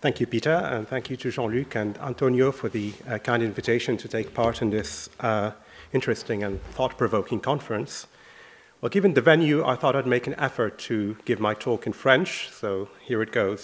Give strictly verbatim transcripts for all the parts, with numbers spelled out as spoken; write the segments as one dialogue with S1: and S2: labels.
S1: Thank you, Peter, and thank you to Jean-Luc and Antonio for the uh, kind invitation to take part in this uh, interesting and thought-provoking conference. Well, given the venue, I thought I'd make an effort to give my talk in French, so here it goes.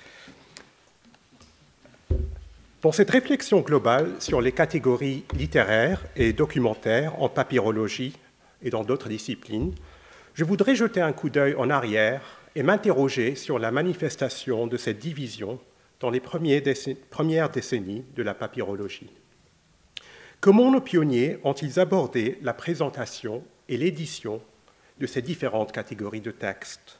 S1: Dans cette réflexion globale sur les catégories littéraires et documentaires en papyrologie et dans d'autres disciplines, je voudrais jeter un coup d'œil en arrière et m'interroger sur la manifestation de cette division dans les décennies, premières décennies de la papyrologie. Comment nos pionniers ont-ils abordé la présentation et l'édition de ces différentes catégories de textes?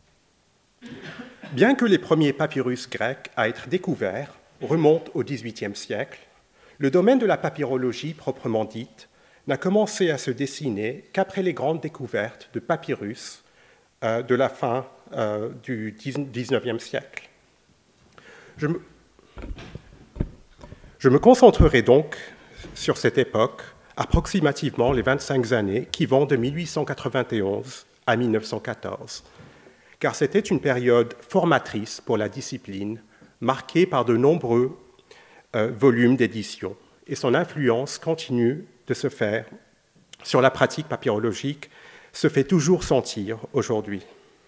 S1: Bien que les premiers papyrus grecs à être découverts remontent au dix-huitième siècle, le domaine de la papyrologie proprement dite n'a commencé à se dessiner qu'après les grandes découvertes de papyrus euh, de la fin euh, du dix-neuvième siècle. Je me, je me concentrerai donc sur cette époque, approximativement les vingt-cinq années qui vont de mille huit cent quatre-vingt-onze à mille neuf cent quatorze, car c'était une période formatrice pour la discipline, marquée par de nombreux euh, volumes d'édition, et son influence continue de se faire sur la pratique papyrologique, se fait toujours sentir aujourd'hui.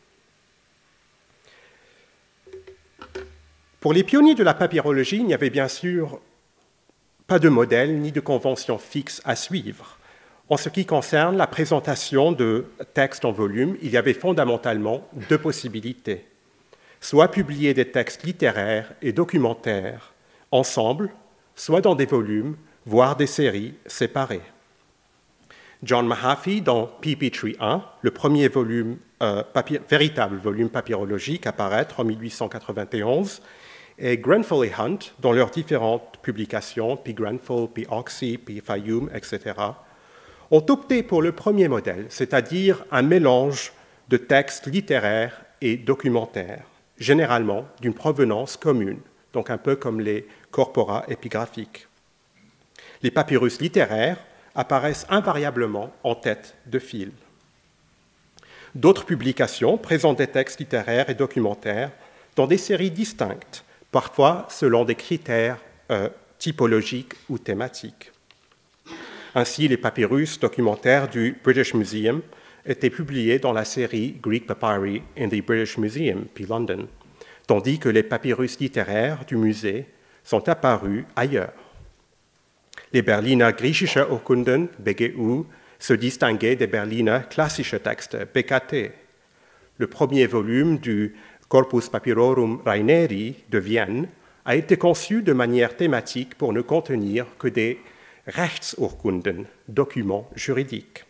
S1: Pour les pionniers de la papyrologie, il n'y avait bien sûr pas de modèle ni de convention fixe à suivre. En ce qui concerne la présentation de textes en volume, il y avait fondamentalement deux possibilités. Soit publier des textes littéraires et documentaires ensemble, soit dans des volumes, voire des séries séparées. John Mahaffey, dans P P Tree un, le premier volume, euh, papier, véritable volume papyrologique à paraître en mille huit cent quatre-vingt-onze, et Grenfell et Hunt, dans leurs différentes publications, P. Grenfell, P. Oxy, P. Fayum, et cetera, ont opté pour le premier modèle, c'est-à-dire un mélange de textes littéraires et documentaires, généralement d'une provenance commune, donc un peu comme les corpora épigraphiques. Les papyrus littéraires apparaissent invariablement en tête de file. D'autres publications présentent des textes littéraires et documentaires dans des séries distinctes, parfois selon des critères euh, typologiques ou thématiques. Ainsi, les papyrus documentaires du British Museum étaient publiés dans la série Greek Papyri in the British Museum, P. London, tandis que les papyrus littéraires du musée sont apparus ailleurs. Les Berliner Griechische Urkunden, B G U, se distinguaient des Berliner Klassische Texte, B K T. Le premier volume du Corpus Papyrorum Raineri de Vienne a été conçu de manière thématique pour ne contenir que des Rechtsurkunden, documents juridiques.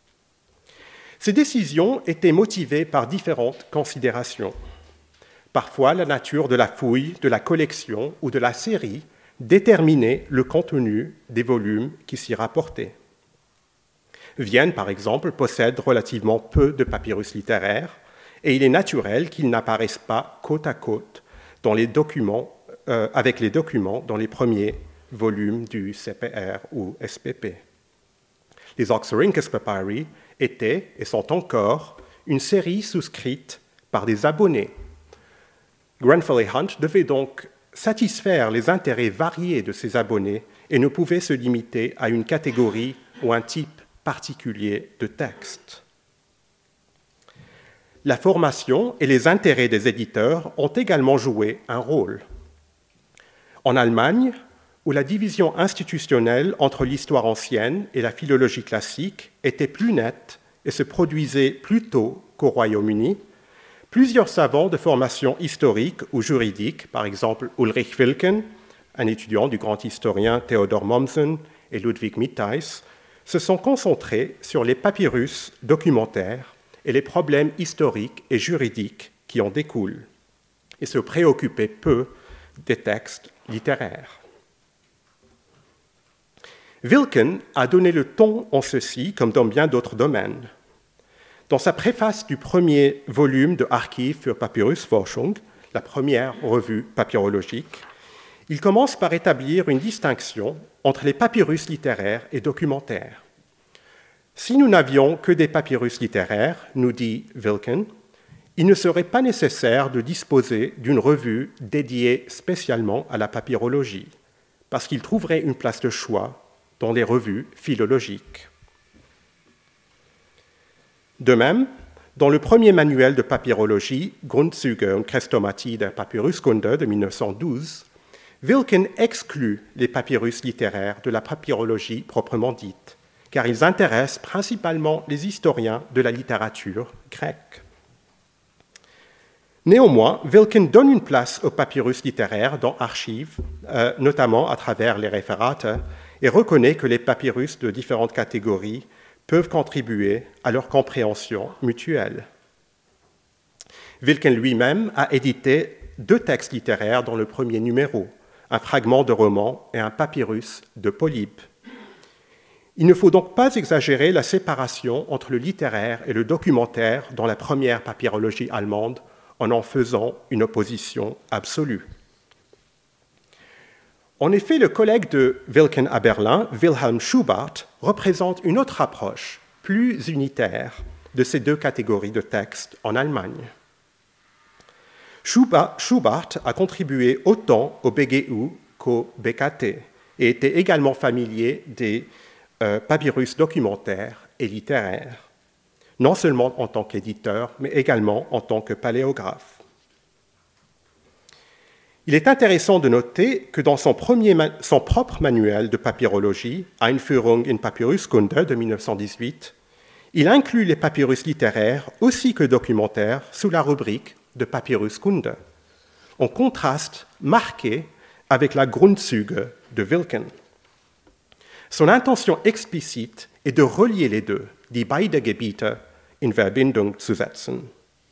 S1: Ces décisions étaient motivées par différentes considérations. Parfois, la nature de la fouille, de la collection ou de la série déterminait le contenu des volumes qui s'y rapportaient. Vienne, par exemple, possède relativement peu de papyrus littéraires, et il est naturel qu'ils n'apparaissent pas côte à côte dans les documents, euh, avec les documents dans les premiers volumes du C P R ou S P P. Les Oxyrhynchus Papyri étaient et sont encore une série souscrite par des abonnés. Grenfell et Hunt devaient donc satisfaire les intérêts variés de ces abonnés et ne pouvaient se limiter à une catégorie ou un type particulier de texte. La formation et les intérêts des éditeurs ont également joué un rôle. En Allemagne, où la division institutionnelle entre l'histoire ancienne et la philologie classique était plus nette et se produisait plus tôt qu'au Royaume-Uni, plusieurs savants de formation historique ou juridique, par exemple Ulrich Wilken, un étudiant du grand historien Theodor Mommsen et Ludwig Mitteis, se sont concentrés sur les papyrus documentaires et les problèmes historiques et juridiques qui en découlent, et se préoccupaient peu des textes littéraires. Wilken a donné le ton en ceci, comme dans bien d'autres domaines. Dans sa préface du premier volume de Archiv für Papyrusforschung, la première revue papyrologique, il commence par établir une distinction entre les papyrus littéraires et documentaires. Si nous n'avions que des papyrus littéraires, nous dit Wilken, il ne serait pas nécessaire de disposer d'une revue dédiée spécialement à la papyrologie, parce qu'il trouverait une place de choix dans les revues philologiques. De même, dans le premier manuel de papyrologie, Grundzüge und Chrestomatie der Papyruskunde de mille neuf cent douze, Wilken exclut les papyrus littéraires de la papyrologie proprement dite, car ils intéressent principalement les historiens de la littérature grecque. Néanmoins, Wilken donne une place aux papyrus littéraires dans Archives, euh, notamment à travers les référates, et reconnaît que les papyrus de différentes catégories peuvent contribuer à leur compréhension mutuelle. Wilken lui-même a édité deux textes littéraires dans le premier numéro, un fragment de roman et un papyrus de Polybe. Il ne faut donc pas exagérer la séparation entre le littéraire et le documentaire dans la première papyrologie allemande en en faisant une opposition absolue. En effet, le collègue de Wilken à Berlin, Wilhelm Schubart, représente une autre approche, plus unitaire, de ces deux catégories de textes en Allemagne. Schubart a contribué autant au B G U qu'au B K T et était également familier des euh, papyrus documentaires et littéraires, non seulement en tant qu'éditeur, mais également en tant que paléographe. Il est intéressant de noter que dans son, premier, son propre manuel de papyrologie, Einführung in Papyruskunde de mille neuf cent dix-huit, il inclut les papyrus littéraires aussi que documentaires sous la rubrique de Papyruskunde, en contraste marqué avec la Grundzüge de Wilken. Son intention explicite est de relier les deux, die beide Gebiete in Verbindung zu setzen.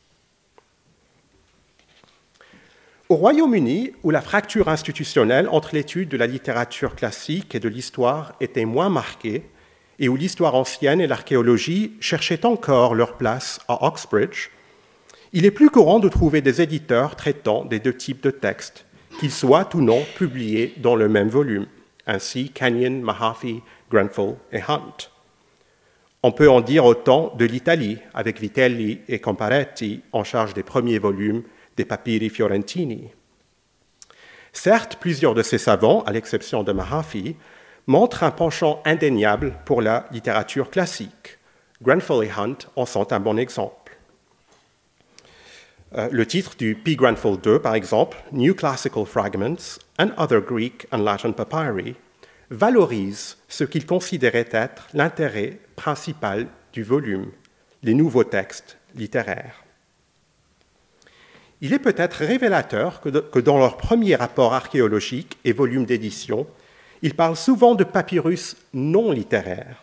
S1: Au Royaume-Uni, où la fracture institutionnelle entre l'étude de la littérature classique et de l'histoire était moins marquée, et où l'histoire ancienne et l'archéologie cherchaient encore leur place à Oxbridge, il est plus courant de trouver des éditeurs traitant des deux types de textes, qu'ils soient ou non publiés dans le même volume, ainsi Kenyon, Mahaffy, Grenfell et Hunt. On peut en dire autant de l'Italie, avec Vitelli et Comparetti en charge des premiers volumes des Papyri Fiorentini. Certes, plusieurs de ces savants, à l'exception de Mahaffy, montrent un penchant indéniable pour la littérature classique. Grenfell et Hunt en sont un bon exemple. Euh, le titre du P. Grenfell deux, par exemple, New Classical Fragments and Other Greek and Latin Papyri, valorise ce qu'il considérait être l'intérêt principal du volume, les nouveaux textes littéraires. Il est peut-être révélateur que, de, que dans leur premier rapport archéologique et volume d'édition, ils parlent souvent de papyrus non littéraires.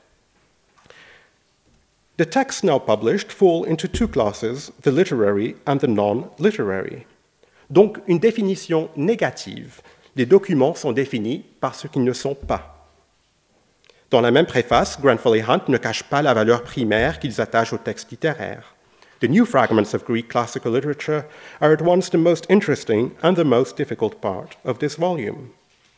S1: The texts now published fall into two classes, the literary and the non-literary. Donc, une définition négative. Les documents sont définis par ce qu'ils ne sont pas. Dans la même préface, Grenfell et Hunt ne cachent pas la valeur primaire qu'ils attachent aux textes littéraires. The new fragments of Greek classical literature are at once the most interesting and the most difficult part of this volume.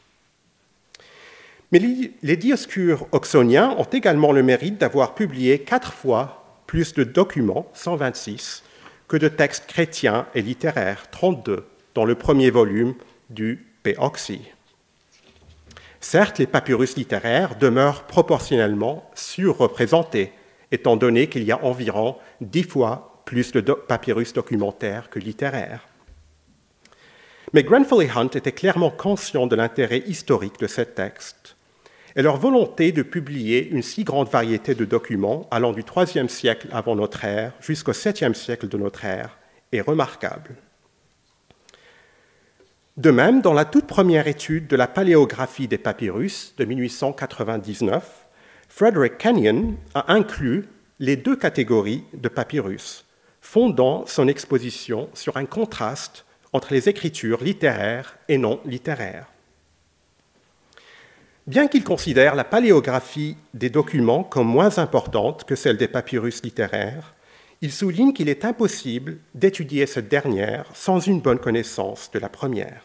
S1: Mais les Dioscures oxoniens ont également le mérite d'avoir publié quatre fois plus de documents, cent vingt-six, que de textes chrétiens et littéraires, trente-deux, dans le premier volume du P. Oxy. Certes, les papyrus littéraires demeurent proportionnellement surreprésentés, étant donné qu'il y a environ dix fois plus de do- papyrus documentaires que littéraires. Mais Grenfell et Hunt étaient clairement conscients de l'intérêt historique de ces textes, et leur volonté de publier une si grande variété de documents allant du troisième siècle avant notre ère jusqu'au septième siècle de notre ère est remarquable. De même, dans la toute première étude de la paléographie des papyrus de mille huit cent quatre-vingt-dix-neuf, Frederick Kenyon a inclus les deux catégories de papyrus, fondant son exposition sur un contraste entre les écritures littéraires et non littéraires. Bien qu'il considère la paléographie des documents comme moins importante que celle des papyrus littéraires, il souligne qu'il est impossible d'étudier cette dernière sans une bonne connaissance de la première.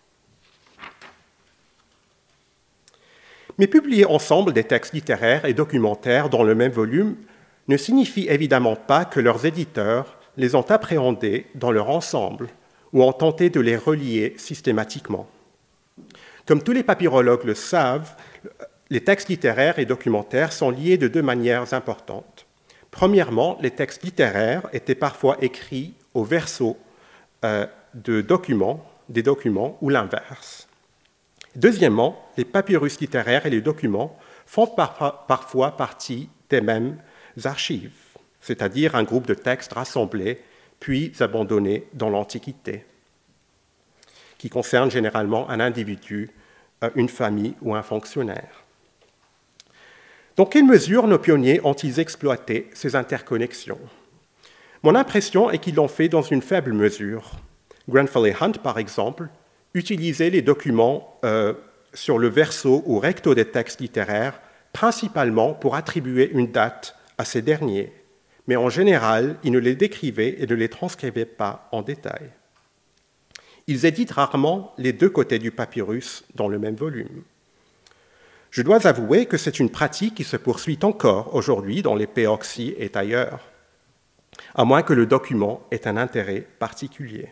S1: Mais publier ensemble des textes littéraires et documentaires dans le même volume ne signifie évidemment pas que leurs éditeurs les ont appréhendés dans leur ensemble ou ont tenté de les relier systématiquement. Comme tous les papyrologues le savent, les textes littéraires et documentaires sont liés de deux manières importantes. Premièrement, les textes littéraires étaient parfois écrits au verso euh, de documents, des documents ou l'inverse. Deuxièmement, les papyrus littéraires et les documents font par, parfois partie des mêmes archives, c'est-à-dire un groupe de textes rassemblés puis abandonnés dans l'Antiquité, qui concernent généralement un individu, une famille ou un fonctionnaire. Dans quelle mesure nos pionniers ont-ils exploité ces interconnexions? Mon impression est qu'ils l'ont fait dans une faible mesure. Grenfell et Hunt, par exemple, utilisaient les documents euh, sur le verso ou recto des textes littéraires principalement pour attribuer une date à ces derniers, mais en général, ils ne les décrivaient et ne les transcrivaient pas en détail. Ils éditent rarement les deux côtés du papyrus dans le même volume. Je dois avouer que c'est une pratique qui se poursuit encore aujourd'hui dans les P O C I et ailleurs, à moins que le document ait un intérêt particulier.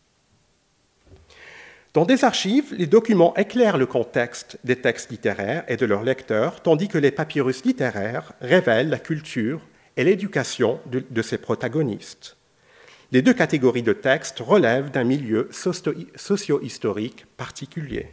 S1: Dans des archives, les documents éclairent le contexte des textes littéraires et de leurs lecteurs, tandis que les papyrus littéraires révèlent la culture et l'éducation de, de ses protagonistes. Les deux catégories de textes relèvent d'un milieu socio-historique particulier.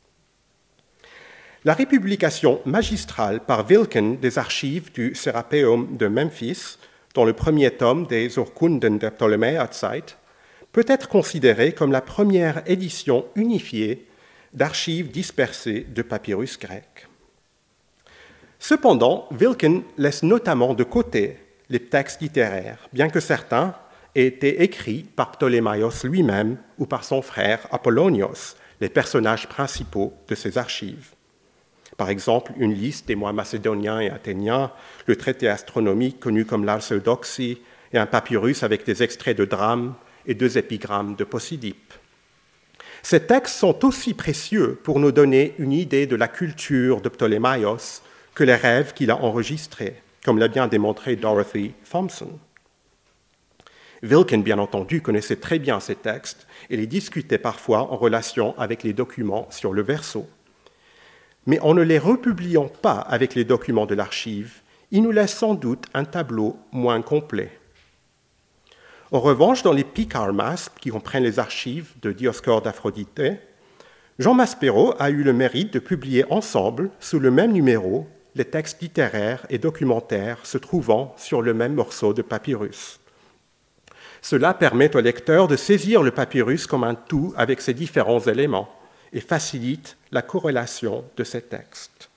S1: La républication magistrale par Wilken des archives du Serapeum de Memphis, dans le premier tome des Urkunden der Ptolemäerzeit, peut être considérée comme la première édition unifiée d'archives dispersées de papyrus grecs. Cependant, Wilken laisse notamment de côté les textes littéraires, bien que certains aient été écrits par Ptolémaios lui-même ou par son frère Apollonios, les personnages principaux de ces archives. Par exemple, une liste des mois macédoniens et athéniens, le traité astronomique connu comme l'Archéodoxie et un papyrus avec des extraits de drames et deux épigrammes de Posidippe. Ces textes sont aussi précieux pour nous donner une idée de la culture de Ptolémaios que les rêves qu'il a enregistrés, comme l'a bien démontré Dorothy Thompson. Wilken, bien entendu, connaissait très bien ces textes et les discutait parfois en relation avec les documents sur le verso. Mais en ne les republiant pas avec les documents de l'archive, il nous laisse sans doute un tableau moins complet. En revanche, dans les Picarmas, qui comprennent les archives de Dioscore d'Aphrodite, Jean Maspero a eu le mérite de publier ensemble, sous le même numéro, les textes littéraires et documentaires se trouvant sur le même morceau de papyrus. Cela permet au lecteur de saisir le papyrus comme un tout avec ses différents éléments et facilite la corrélation de ces textes.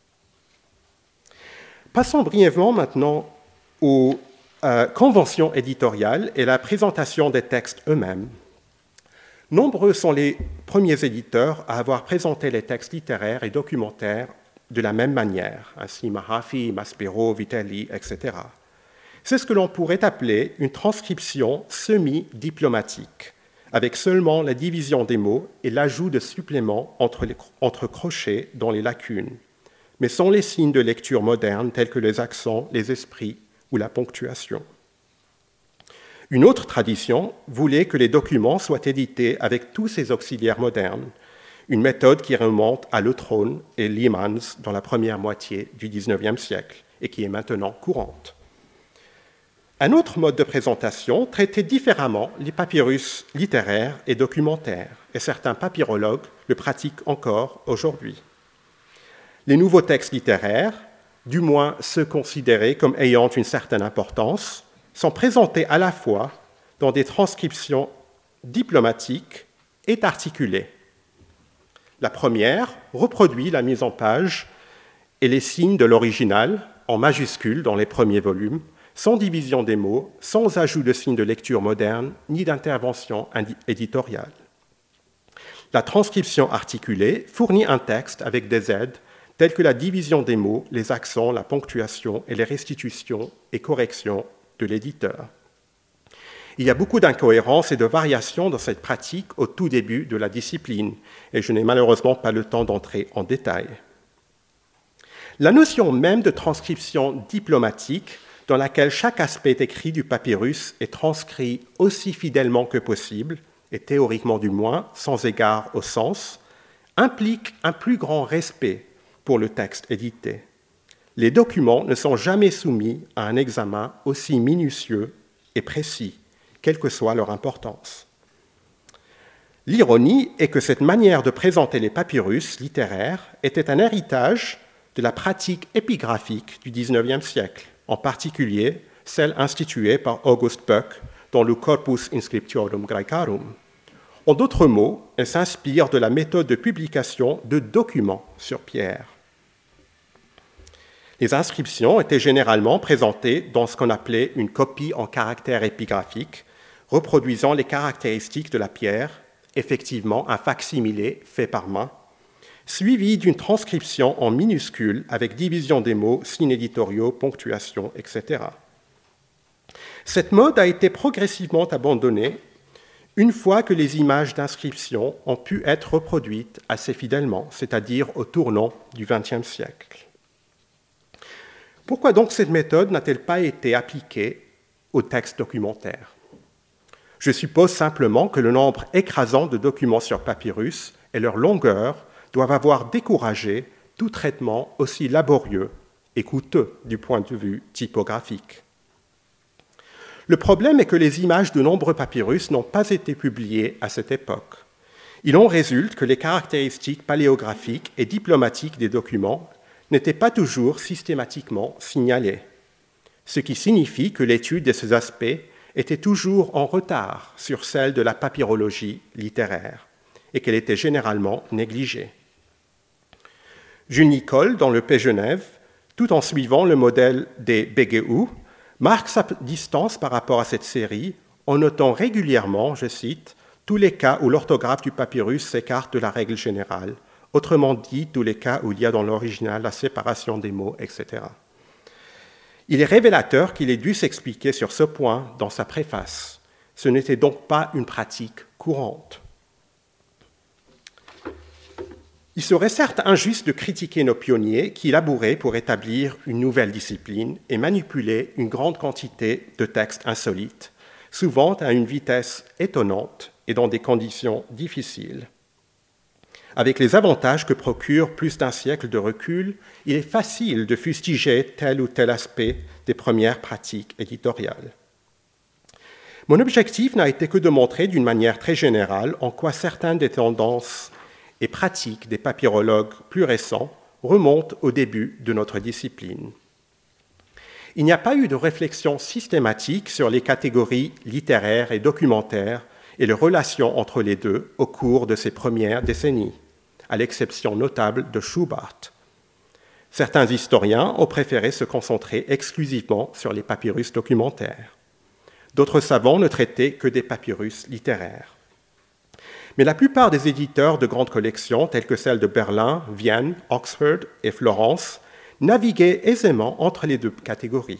S1: Passons brièvement maintenant aux euh, conventions éditoriales et la présentation des textes eux-mêmes. Nombreux sont les premiers éditeurs à avoir présenté les textes littéraires et documentaires de la même manière, ainsi Mahaffy, Maspero, Vitelli, et cetera. C'est ce que l'on pourrait appeler une transcription semi-diplomatique, avec seulement la division des mots et l'ajout de suppléments entre, les, entre crochets dans les lacunes, mais sans les signes de lecture modernes tels que les accents, les esprits ou la ponctuation. Une autre tradition voulait que les documents soient édités avec tous ces auxiliaires modernes, une méthode qui remonte à Leutrone et Liemans dans la première moitié du dix-neuvième siècle et qui est maintenant courante. Un autre mode de présentation traitait différemment les papyrus littéraires et documentaires, et certains papyrologues le pratiquent encore aujourd'hui. Les nouveaux textes littéraires, du moins ceux considérés comme ayant une certaine importance, sont présentés à la fois dans des transcriptions diplomatiques et articulées. La première reproduit la mise en page et les signes de l'original en majuscules dans les premiers volumes, sans division des mots, sans ajout de signes de lecture moderne, ni d'intervention éditoriale. La transcription articulée fournit un texte avec des aides telles que la division des mots, les accents, la ponctuation et les restitutions et corrections de l'éditeur. Il y a beaucoup d'incohérences et de variations dans cette pratique au tout début de la discipline, et je n'ai malheureusement pas le temps d'entrer en détail. La notion même de transcription diplomatique dans laquelle chaque aspect écrit du papyrus est transcrit aussi fidèlement que possible, et théoriquement du moins, sans égard au sens, implique un plus grand respect pour le texte édité. Les documents ne sont jamais soumis à un examen aussi minutieux et précis, quelle que soit leur importance. L'ironie est que cette manière de présenter les papyrus littéraires était un héritage de la pratique épigraphique du dix-neuvième siècle, en particulier celle instituée par August Böck dans le Corpus Inscriptionum Graecarum. En d'autres mots, elle s'inspire de la méthode de publication de documents sur pierre. Les inscriptions étaient généralement présentées dans ce qu'on appelait une copie en caractère épigraphique, reproduisant les caractéristiques de la pierre, effectivement un fac-similé fait par main, suivi d'une transcription en minuscules avec division des mots, signes éditoriaux, ponctuation, et cetera. Cette mode a été progressivement abandonnée une fois que les images d'inscription ont pu être reproduites assez fidèlement, c'est-à-dire au tournant du vingtième siècle. Pourquoi donc cette méthode n'a-t-elle pas été appliquée aux textes documentaires ? Je suppose simplement que le nombre écrasant de documents sur papyrus et leur longueur doivent avoir découragé tout traitement aussi laborieux et coûteux du point de vue typographique. Le problème est que les images de nombreux papyrus n'ont pas été publiées à cette époque. Il en résulte que les caractéristiques paléographiques et diplomatiques des documents n'étaient pas toujours systématiquement signalées, ce qui signifie que l'étude de ces aspects était toujours en retard sur celle de la papyrologie littéraire et qu'elle était généralement négligée. Jules Nicole, dans le P. Genève, tout en suivant le modèle des B G U, marque sa distance par rapport à cette série en notant régulièrement, je cite, « tous les cas où l'orthographe du papyrus s'écarte de la règle générale, autrement dit, tous les cas où il y a dans l'original la séparation des mots, et cetera » Il est révélateur qu'il ait dû s'expliquer sur ce point dans sa préface. Ce n'était donc pas une pratique courante. Il serait certes injuste de critiquer nos pionniers qui labouraient pour établir une nouvelle discipline et manipulaient une grande quantité de textes insolites, souvent à une vitesse étonnante et dans des conditions difficiles. Avec les avantages que procure plus d'un siècle de recul, il est facile de fustiger tel ou tel aspect des premières pratiques éditoriales. Mon objectif n'a été que de montrer d'une manière très générale en quoi certaines des tendances et pratiques des papyrologues plus récents remontent au début de notre discipline. Il n'y a pas eu de réflexion systématique sur les catégories littéraires et documentaires et les relations entre les deux au cours de ces premières décennies, à l'exception notable de Schubart. Certains historiens ont préféré se concentrer exclusivement sur les papyrus documentaires. D'autres savants ne traitaient que des papyrus littéraires. Mais la plupart des éditeurs de grandes collections, telles que celles de Berlin, Vienne, Oxford et Florence, naviguaient aisément entre les deux catégories.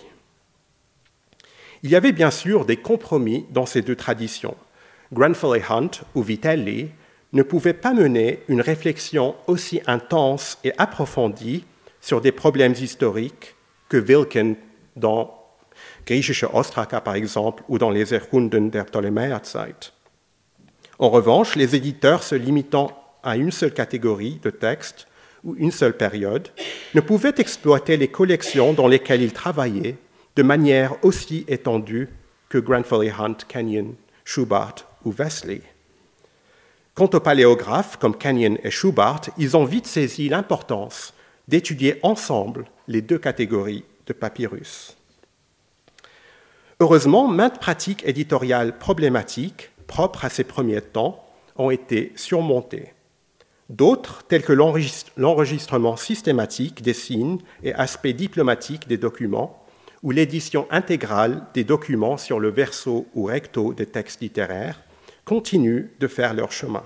S1: Il y avait bien sûr des compromis dans ces deux traditions. Grenfell et Hunt, ou Vitelli, ne pouvaient pas mener une réflexion aussi intense et approfondie sur des problèmes historiques que Wilken dans Griechische Ostraka, par exemple, ou dans les Erkunden der Ptolemäerzeit. En revanche, les éditeurs se limitant à une seule catégorie de textes ou une seule période ne pouvaient exploiter les collections dans lesquelles ils travaillaient de manière aussi étendue que Grenfell et Hunt, Kenyon, Schubart ou Wesley. Quant aux paléographes comme Kenyon et Schubart, ils ont vite saisi l'importance d'étudier ensemble les deux catégories de papyrus. Heureusement, maintes pratiques éditoriales problématiques propres à ces premiers temps ont été surmontées. D'autres, tels que l'enregistrement systématique des signes et aspects diplomatiques des documents, ou l'édition intégrale des documents sur le verso ou recto des textes littéraires, continuent de faire leur chemin.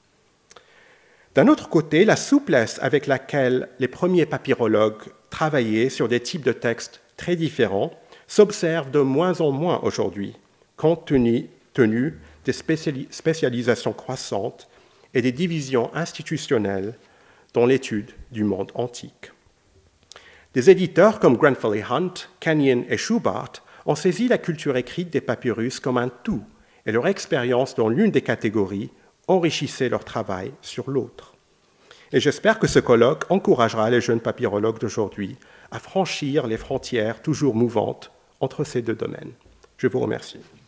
S1: D'un autre côté, la souplesse avec laquelle les premiers papyrologues travaillaient sur des types de textes très différents s'observe de moins en moins aujourd'hui, compte tenu, tenu des spécialisations croissantes et des divisions institutionnelles dans l'étude du monde antique. Des éditeurs comme Grenfell et Hunt, Kenyon et Schubart ont saisi la culture écrite des papyrus comme un tout, et leur expérience dans l'une des catégories enrichissait leur travail sur l'autre. Et j'espère que ce colloque encouragera les jeunes papyrologues d'aujourd'hui à franchir les frontières toujours mouvantes entre ces deux domaines. Je vous remercie.